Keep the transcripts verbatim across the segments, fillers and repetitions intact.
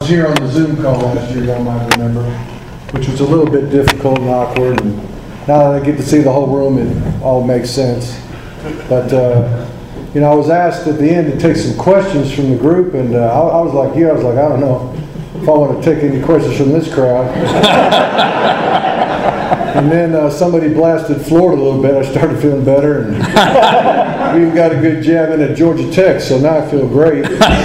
was here on the Zoom call last year, y'all might remember, which was a little bit difficult and awkward. And now that I get to see the whole room, it all makes sense. But, uh, you know, I was asked at the end to take some questions from the group, and uh, I, I was like, yeah, I was like, I don't know if I want to take any questions from this crowd. And then uh, somebody blasted Florida a little bit. I started feeling better, and we even got a good jab in at Georgia Tech, so now I feel great.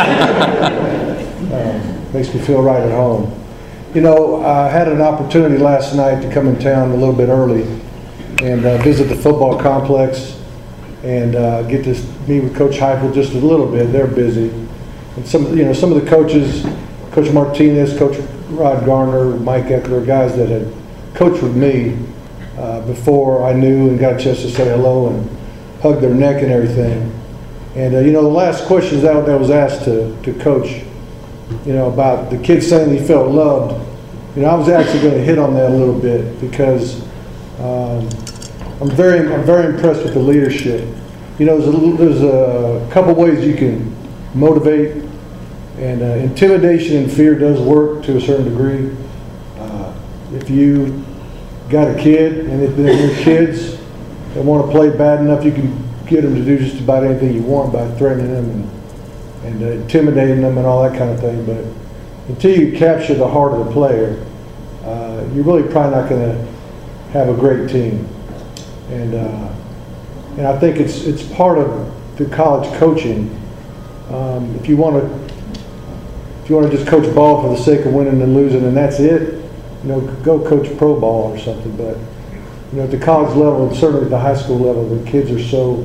uh, makes me feel right at home. You know, I had an opportunity last night to come in town a little bit early and uh, visit the football complex and uh, get to meet with Coach Heupel just a little bit. They're busy, and some, you know, some of the coaches, Coach Martinez, Coach Rod Garner, Mike Eckler, guys that had coached with me uh, before I knew and got a chance to say hello and hug their neck and everything. And uh, you know, the last questions that, that was asked to, to Coach, you know, about the kid saying he felt loved, you know, I was actually going to hit on that a little bit because um, I'm very, I'm very impressed with the leadership. You know, there's a, there's a couple ways you can motivate, and uh, intimidation and fear does work to a certain degree. Uh, if you got a kid and if they're your kids that want to play bad enough, you can get them to do just about anything you want by threatening them and, and uh, intimidating them and all that kind of thing. But until you capture the heart of the player, uh, you're really probably not going to have a great team. And uh, and I think it's it's part of the college coaching. Um, if you want to if you want to just coach ball for the sake of winning and losing and that's it, you know, go coach pro ball or something. But you know, at the college level and certainly at the high school level, the kids are so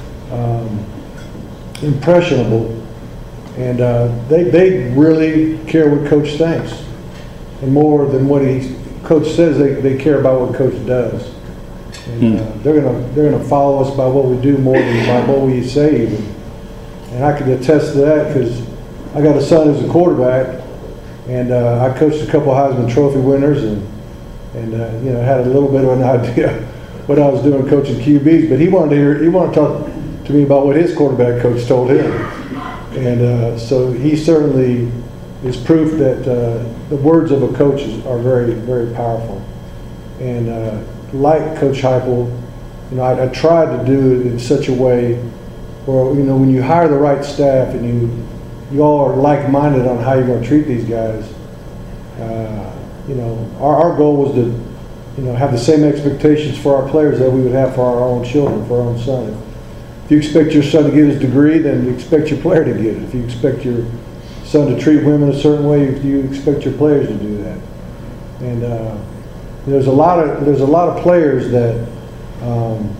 um, impressionable, and uh, they they really care what coach thinks, and more than what he coach says, they they care about what coach does. And uh, they're gonna they're gonna follow us by what we do more than by what we say even. And I can attest to that because I got a son who's a quarterback, and uh, I coached a couple Heisman Trophy winners, and and uh, you know, had a little bit of an idea what I was doing coaching Q Bs. But he wanted to hear he wanted to talk to me about what his quarterback coach told him, and uh, so he certainly is proof that uh, the words of a coach are very very powerful. And uh, like Coach Heupel, you know, I, I tried to do it in such a way where, you know, when you hire the right staff and you you all are like-minded on how you're going to treat these guys, uh, you know, our, our goal was to, you know, have the same expectations for our players that we would have for our own children, for our own son. If you expect your son to get his degree, then you expect your player to get it. If you expect your son to treat women a certain way, you expect your players to do that. And uh, there's a lot of there's a lot of players that um,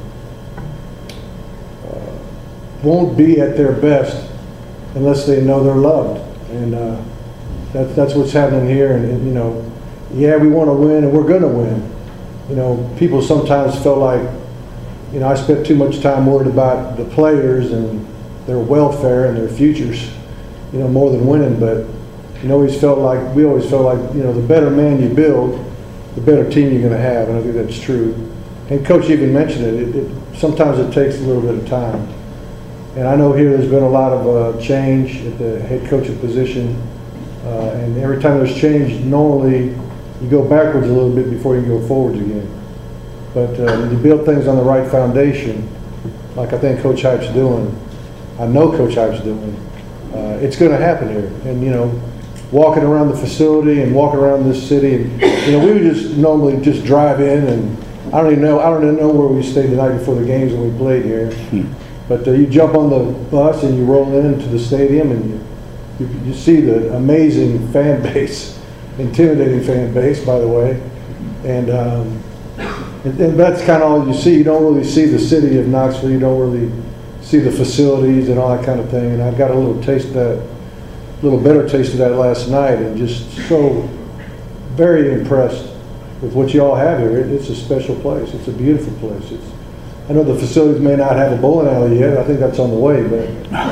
uh, won't be at their best unless they know they're loved, and uh, that, that's what's happening here. And, and you know, yeah, we want to win, and we're going to win. You know, people sometimes felt like, you know, I spent too much time worried about the players and their welfare and their futures, you know, more than winning. But you know, always felt like we always felt like, you know, the better man you build, the better team you're going to have, and I think that's true. And Coach even mentioned it. It, it sometimes it takes a little bit of time. And I know here there's been a lot of uh, change at the head coaching position, uh, and every time there's change, normally you go backwards a little bit before you go forwards again. But uh, when you build things on the right foundation, like I think Coach Heup's doing, I know Coach Heup's doing, uh, it's going to happen here. And you know, walking around the facility and walking around this city, and you know, we would just normally just drive in, and I don't even know I don't even know where we stayed the night before the games when we played here. Hmm. But uh, you jump on the bus and you roll into the stadium, and you, you, you see the amazing fan base, intimidating fan base, by the way. And, um, and, and that's kind of all you see. You don't really see the city of Knoxville. You don't really see the facilities and all that kind of thing. And I got a little taste of that, a little better taste of that last night, and just so very impressed with what you all have here. It, it's a special place. It's a beautiful place. It's, I know the facilities may not have a bowling alley yet. I think that's on the way, but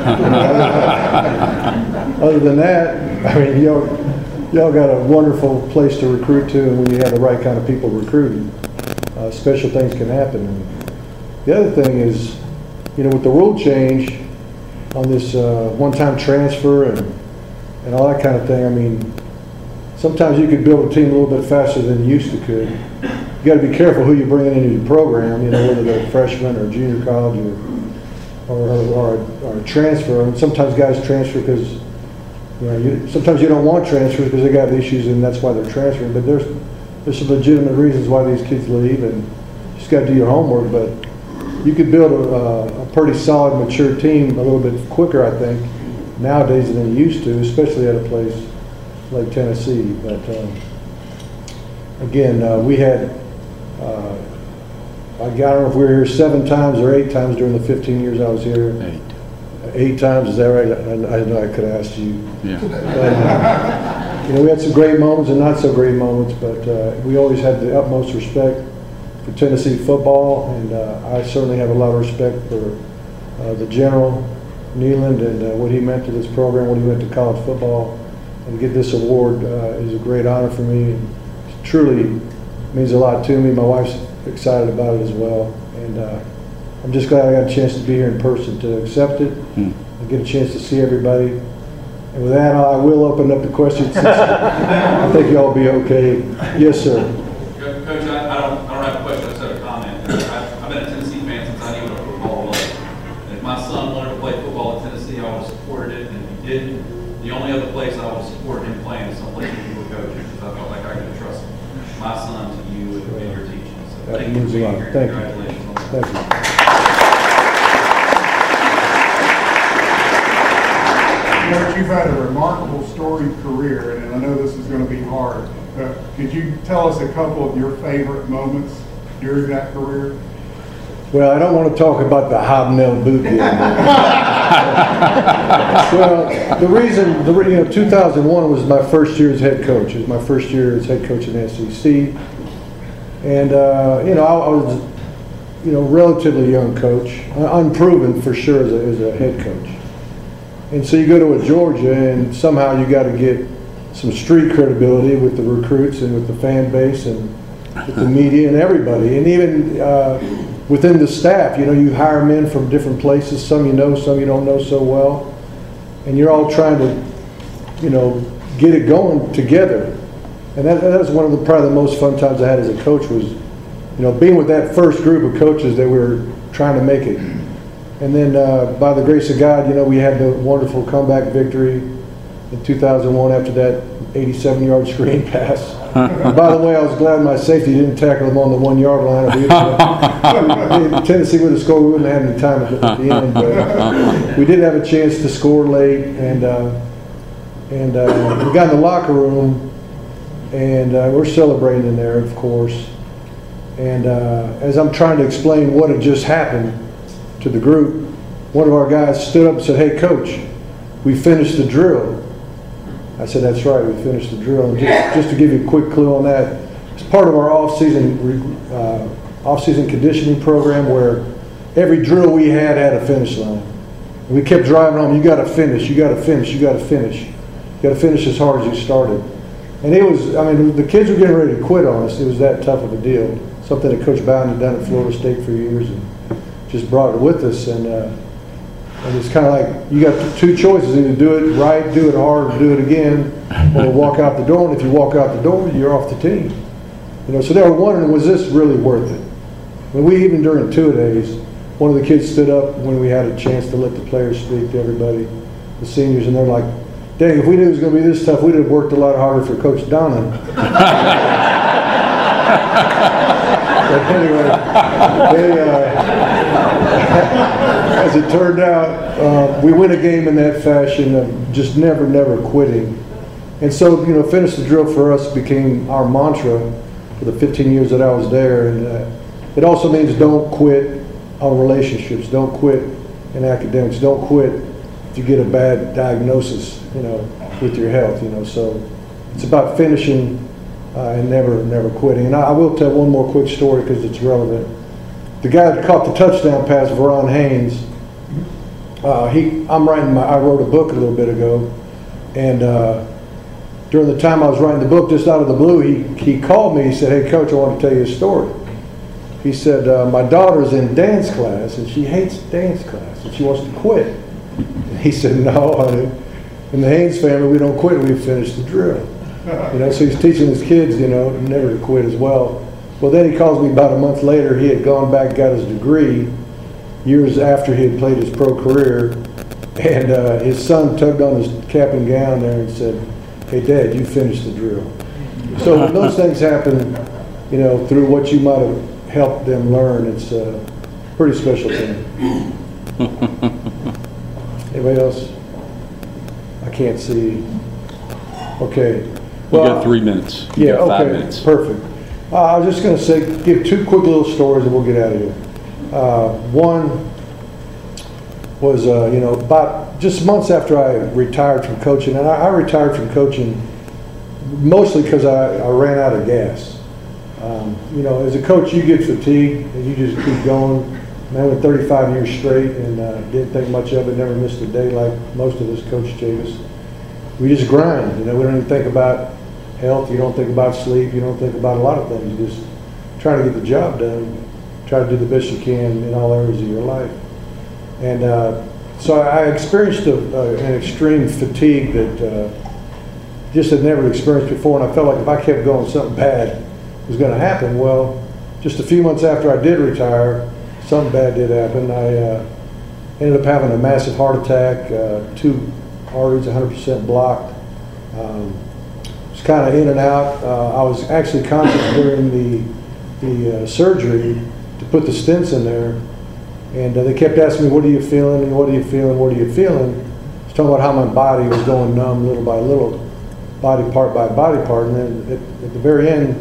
other than that, I mean, y'all, y'all got a wonderful place to recruit to, and when you have the right kind of people recruiting, uh, special things can happen. And the other thing is, you know, with the rule change on this uh, one-time transfer and and all that kind of thing, I mean, sometimes you could build a team a little bit faster than you used to could. You got to be careful who you're bringing into your program, you know, whether they're freshmen or junior college or, or, or, or a transfer. And sometimes guys transfer because, you know, you, sometimes you don't want transfers because they got issues and that's why they're transferring. But there's, there's some legitimate reasons why these kids leave, and you just got to do your homework. But you could build a, a pretty solid, mature team a little bit quicker, I think, nowadays than you used to, especially at a place like Tennessee. But um, again, uh, we had, uh, I don't know if we were here seven times or eight times during the fifteen years I was here. Eight. Eight times, is that right? I, I know I could have asked you. Yeah. But, uh, you know, we had some great moments and not so great moments, but uh, we always had the utmost respect for Tennessee football, and uh, I certainly have a lot of respect for uh, the General Neyland and uh, what he meant to this program, what he meant to college football. And to get this award uh, is a great honor for me. It truly means a lot to me. My wife's excited about it as well, and uh, I'm just glad I got a chance to be here in person to accept it mm. and get a chance to see everybody. And with that, I will open up the questions. I think y'all will be okay. Yes, sir. Coach, I, I, don't, I don't have a question, I just have a comment. I've, I've been a Tennessee fan since I knew what football was. And if my son wanted to play football at Tennessee, I would have supported it. And if he didn't, the only other place I would have supported him playing is someplace you were coaching, because I felt like I could trust my son to you and, and your teaching. So that thank you means for a being lot. here. Thank Congratulations. you. Thank you. Coach, you've had a remarkable storied career, and I know this is going to be hard, but could you tell us a couple of your favorite moments during that career? Well, I don't want to talk about the hobnail boot game. Well, the reason, the, you know, two thousand one was my first year as head coach. It was my first year as head coach in the S E C. And, uh, you know, I, I was, you know, relatively young coach, unproven for sure as a, as a head coach. And so you go to a Georgia, and somehow you got to get some street credibility with the recruits and with the fan base and with the media and everybody. And even uh, within the staff, you know, you hire men from different places. Some you know, some you don't know so well. And you're all trying to, you know, get it going together. And that, that was one of the probably the most fun times I had as a coach was, you know, being with that first group of coaches that we were trying to make it. And then uh, by the grace of God, you know, we had the wonderful comeback victory in two thousand one after that eighty-seven yard screen pass. And by the way, I was glad my safety didn't tackle him on the one yard line. If Tennessee would have scored, we wouldn't have had any time at the end. But we did have a chance to score late, and uh, and uh, we got in the locker room, and uh, we're celebrating in there, of course. And uh, as I'm trying to explain what had just happened to the group, one of our guys stood up and said, "Hey, coach, we finished the drill." I said, "That's right, we finished the drill." And just, just to give you a quick clue on that, it's part of our off-season uh, off-season conditioning program where every drill we had had a finish line. And we kept driving home. You got to finish. You got to finish. You got to finish. You got to finish as hard as you started. And it was, I mean, the kids were getting ready to quit on us. It was that tough of a deal. Something that Coach Bowden had done at Florida State for years, and just brought it with us. And uh, and it's kind of like you got two choices: either do it right, do it hard, and do it again, or walk out the door. And if you walk out the door, you're off the team. You know, so they were wondering, was this really worth it? When we even during two-a-days, one of the kids stood up when we had a chance to let the players speak to everybody, the seniors, and they're like, "Dang, if we knew it was going to be this tough, we'd have worked a lot harder for Coach Donnan." But anyway, they, uh, as it turned out, uh, we win a game in that fashion of just never, never quitting. And so, you know, finish the drill for us became our mantra for the fifteen years that I was there. And uh, it also means don't quit on relationships, don't quit in academics, don't quit if you get a bad diagnosis, you know, with your health, you know. So it's about finishing Uh, and never, never quitting. And I, I will tell one more quick story because it's relevant. The guy that caught the touchdown pass, Veron Haynes, uh, he, I'm writing my, I wrote a book a little bit ago, and uh, during the time I was writing the book, just out of the blue, he, he called me. He said, "Hey, Coach, I want to tell you a story." He said, uh, "My daughter's in dance class, and she hates dance class, and she wants to quit." And he said, "No, honey, in the Haynes family, we don't quit, we finish the drill." You know, so he's teaching his kids, you know, never to quit as well. Well, then he calls me about a month later. He had gone back, got his degree, years after he had played his pro career, and uh, his son tugged on his cap and gown there and said, "Hey, Dad, you finished the drill." So when those things happen, you know, through what you might have helped them learn, it's a pretty special thing. Anybody else? I can't see. Okay. You got three minutes. You Yeah, got five okay, minutes. perfect. Uh, I was just going to say, give two quick little stories and we'll get out of here. Uh, one was, uh, you know, about just months after I retired from coaching, and I, I retired from coaching mostly because I, I ran out of gas. Um, you know, as a coach, you get fatigued and you just keep going. Man, I went thirty-five years straight and uh, didn't think much of it, never missed a day like most of us, Coach Chavis. We just grind, you know, we don't even think about health, you don't think about sleep, you don't think about a lot of things. You just try to get the job done, try to do the best you can in all areas of your life. And uh, so I experienced a, a, an extreme fatigue that uh, just had never experienced before, and I felt like if I kept going, something bad was going to happen. Well, just a few months after I did retire, something bad did happen. I uh, ended up having a massive heart attack, uh, two arteries one hundred percent blocked. Um, was kind of in and out. Uh, I was actually conscious during the, the uh, surgery to put the stents in there. And uh, they kept asking me, what are you feeling, and what are you feeling, what are you feeling? I was talking about how my body was going numb little by little, body part by body part. And then at, at the very end,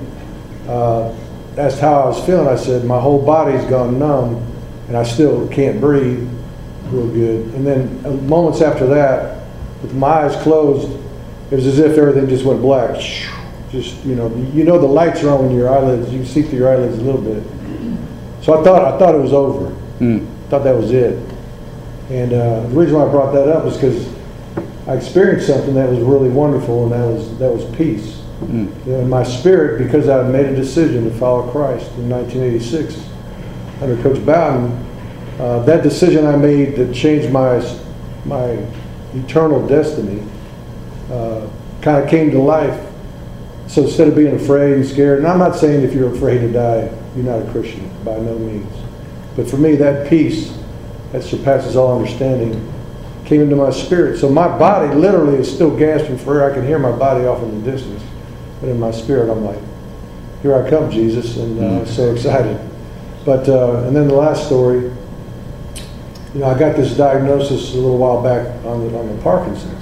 uh, asked how I was feeling. I said, my whole body's gone numb, and I still can't breathe real good. And then uh, moments after that, with my eyes closed, it was as if everything just went black. Just, you know, you know the lights are on when your eyelids, you can see through your eyelids a little bit. So I thought, I thought it was over. Mm. Thought that was it. And uh, the reason why I brought that up is because I experienced something that was really wonderful, and that was that was peace. Mm. You know, in my spirit, because I made a decision to follow Christ in nineteen eighty-six under Coach Bowden. Uh, that decision I made that changed my my eternal destiny uh, kind of came to life. So instead of being afraid and scared, and I'm not saying if you're afraid to die, you're not a Christian, by no means. But for me, that peace that surpasses all understanding came into my spirit. So my body literally is still gasping for air. I can hear my body off in the distance. But in my spirit, I'm like, here I come, Jesus, and uh, I'm so excited. But, uh, and then the last story, you know, I got this diagnosis a little while back on the, on the Parkinson's.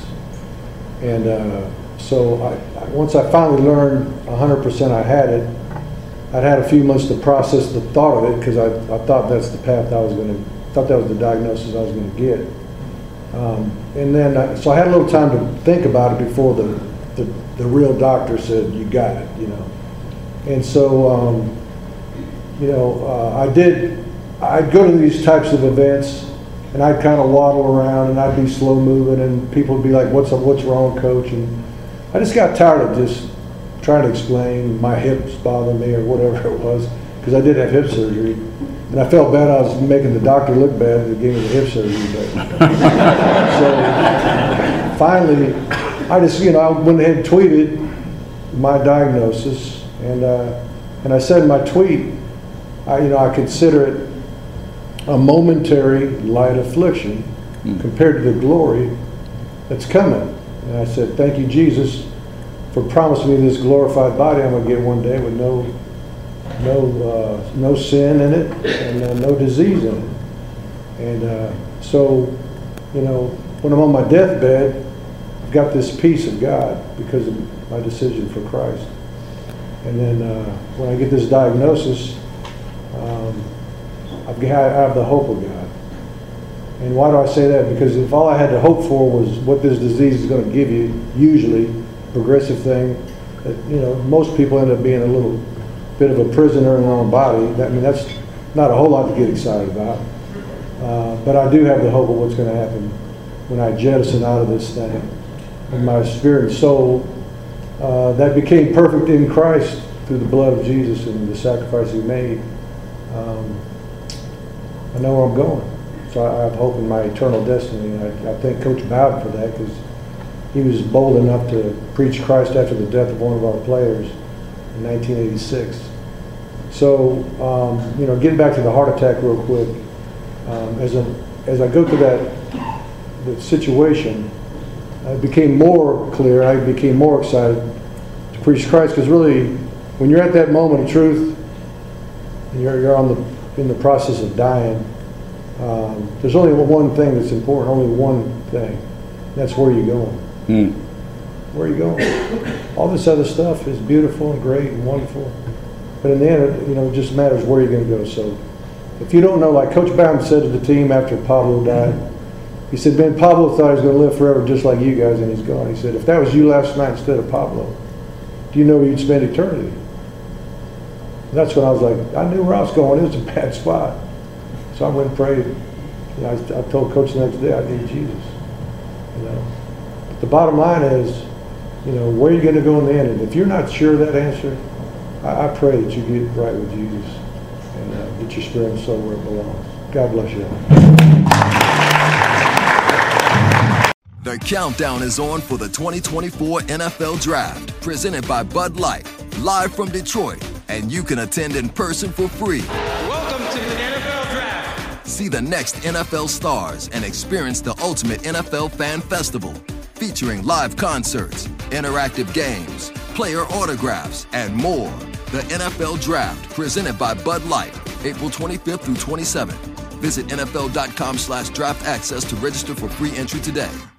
And uh, so I, I, once I finally learned one hundred percent I had it, I'd had a few months to process the thought of it, because I, I thought that's the path I was going to, thought that was the diagnosis I was going to get. Um, and then, I, so I had a little time to think about it before the, the, the real doctor said, you got it, you know. And so, um, you know, uh, I did, I'd go to these types of events, and I'd kind of waddle around, and I'd be slow moving, and people would be like, what's, what's wrong, coach? And I just got tired of just trying to explain my hips bother me or whatever it was, because I did have hip surgery. And I felt bad I was making the doctor look bad that gave me the hip surgery. But so finally, I just, you know, I went ahead and tweeted my diagnosis, and uh, and I said in my tweet, I, you know, I consider it a momentary light affliction mm. compared to the glory that's coming. And I said, thank you, Jesus, for promising me this glorified body I'm going to get one day with no no uh, no sin in it and uh, no disease in it. And uh, so, you know, when I'm on my deathbed, I've got this peace of God because of my decision for Christ. And then uh, when I get this diagnosis, um, I've got, I have the hope of God. And why do I say that? Because if all I had to hope for was what this disease is going to give you, usually progressive thing, that, you know, most people end up being a little bit of a prisoner in their own body. That, I mean, that's not a whole lot to get excited about. Uh, but I do have the hope of what's going to happen when I jettison out of this thing. And my spirit and soul, uh, that became perfect in Christ through the blood of Jesus and the sacrifice He made. Um, I know where I'm going. So I, I have hope in my eternal destiny. And I, I thank Coach Bowden for that, because he was bold enough to preach Christ after the death of one of our players in nineteen eighty-six. So, um, you know, getting back to the heart attack real quick, um, as, a, as I go through that the situation, it became more clear, I became more excited to preach Christ, because really, when you're at that moment of truth, and you're, you're on the, in the process of dying, um, there's only one thing that's important, only one thing. That's where you're going. Mm. Where are you going? All this other stuff is beautiful and great and wonderful, but in the end, it, you know, it just matters where you're going to go. So, if you don't know, like Coach Bowden said to the team after Pablo died, he said, "Ben, Pablo thought he was going to live forever just like you guys, and he's gone." He said, "If that was you last night instead of Pablo, do you know where you'd spend eternity?" And that's when I was like, I knew where I was going. It was a bad spot. So I went and prayed. You know, I, I told Coach the next day, I need Jesus. You know, but the bottom line is, you know, where are you going to go in the end? And if you're not sure of that answer, I, I pray that you get right with Jesus and uh, get your spirit and soul where it belongs. God bless you. The countdown is on for the twenty twenty-four N F L Draft, presented by Bud Light, live from Detroit, and you can attend in person for free. Welcome to the N F L Draft. See the next N F L stars and experience the ultimate N F L fan festival, featuring live concerts, interactive games, player autographs, and more. The N F L Draft, presented by Bud Light, April twenty-fifth through twenty-seventh. Visit N F L dot com slash draft access to register for free entry today.